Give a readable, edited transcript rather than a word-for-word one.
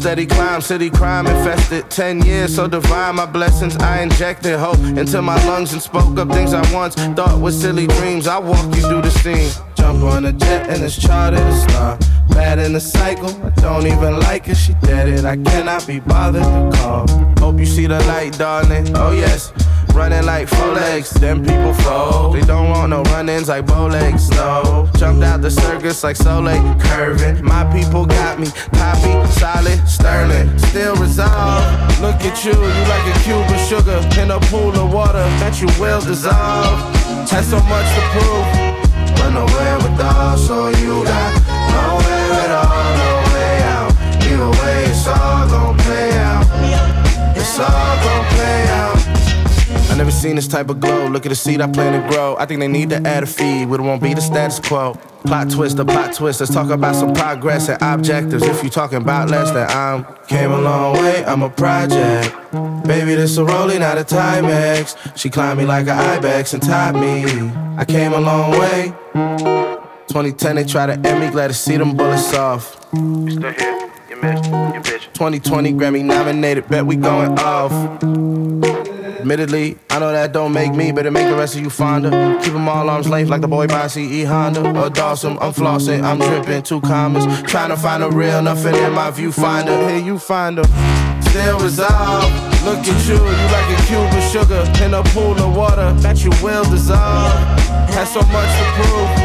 steady climb, city crime infested. 10 years, so divine, my blessings. I injected hope into my lungs and spoke up things I once thought were silly dreams. I walk you through the scene. Jump on a jet and it's charted a star. Bad in the cycle, I don't even like her, she dead it. I cannot be bothered to call. Hope you see the light, darling. Oh yes, running like 4 legs, then people fold. They don't want no run-ins like bow legs, no. Jumped out the circus like Soleil, curving. My people got me, poppy, solid, sterling. Still resolved, look at you like a cube of sugar in a pool of water that you will dissolve. Had so much to prove, but nowhere with all, so you got nowhere at all, no way out. Either way, it's all gon' play out. It's all gon' play out. I never seen this type of glow. Look at the seed I plan to grow. I think they need to add a feed, but it won't be the status quo. Plot twist, a plot twist. Let's talk about some progress and objectives. If you talking about less than I'm came a long way, I'm a project. Baby, this a rollie, not a Timex. She climbed me like an ibex and tied me. I came a long way. 2010, they try to end me. Glad to see them bullets off. You still here? You missed, you bitch. 2020 Grammy nominated, bet we going off. Admittedly, I know that don't make me, but it make the rest of you fonder. Keep them all arms length like the boy by CE Honda. Or Dawson, I'm flossing, I'm dripping, 2 commas. Trying to find a real, nothing in my viewfinder. Here you find her, still resolved. Look at you like a cube of sugar in a pool of water that you will dissolve. Had so much to prove,